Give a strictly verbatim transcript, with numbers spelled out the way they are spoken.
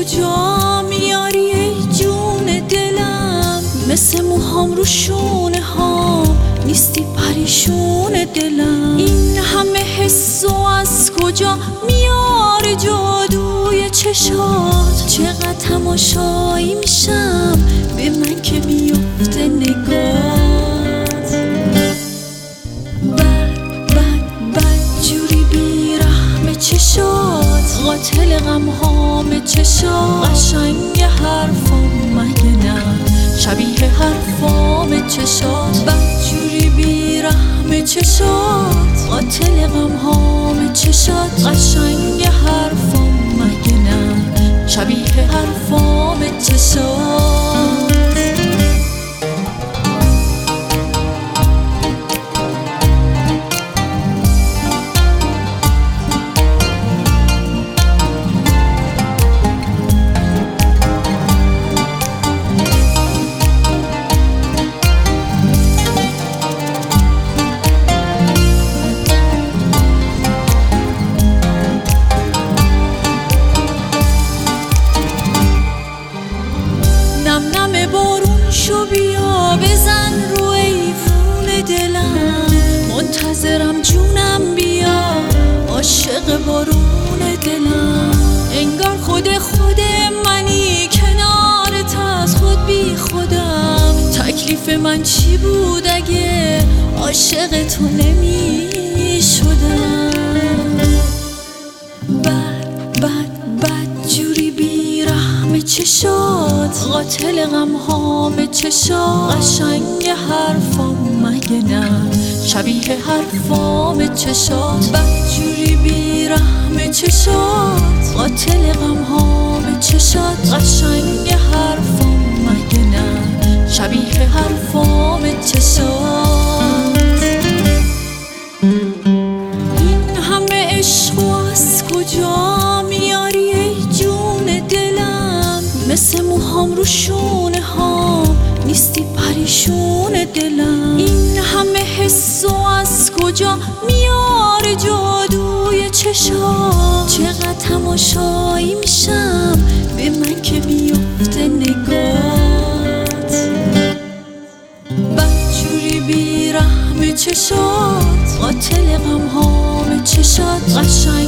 کجا میاری ای جون دلم؟ مثل موهام رو شونه ها نیستی پریشون دلم. این همه حس و از کجا میاری جادوی چشات؟ چقدر تماشایی میشم به من که میفته نگات. بد بد بد جوری بیرحم چشات، قاتل غم هام چشات. قشنگ حرفام مگه نه شبیه حرفام چشات؟ بد جوری بیرحم چشات، قاتل غم هام چشات. قشنگ حرفام مگه نه شبیه حرفام چشات. نم نم بارون شو بیا بزن رو ایوون دلم. منتظرم جونم بیا عاشق بارون دلم. انگار خود خود منی کنارت از خود بی خودم. تکلیف من چی بود اگه عاشق تو نمی شدم؟ بد بد بد جوری بیرحم چشات، قاتل غم هام چشات. قشنگ حرفام مگه نه شبیه حرفام چشات؟ بد جوری بیرحم چشات، قاتل غم هام چشات. قشنگ حرفام مگه نه شبیه حرفام چشات. این همه عشق و از کجا میاری ای جون دلم؟ مثل موهام رو شونه ها نیستی پریشون دلم. این همه حس و از کجا میاری جادوی چشات؟ چقدر تماشایی میشم به من که میفته نگات. بد جوری بیرحم چشات، قاتل غم هام چشات. قشنگ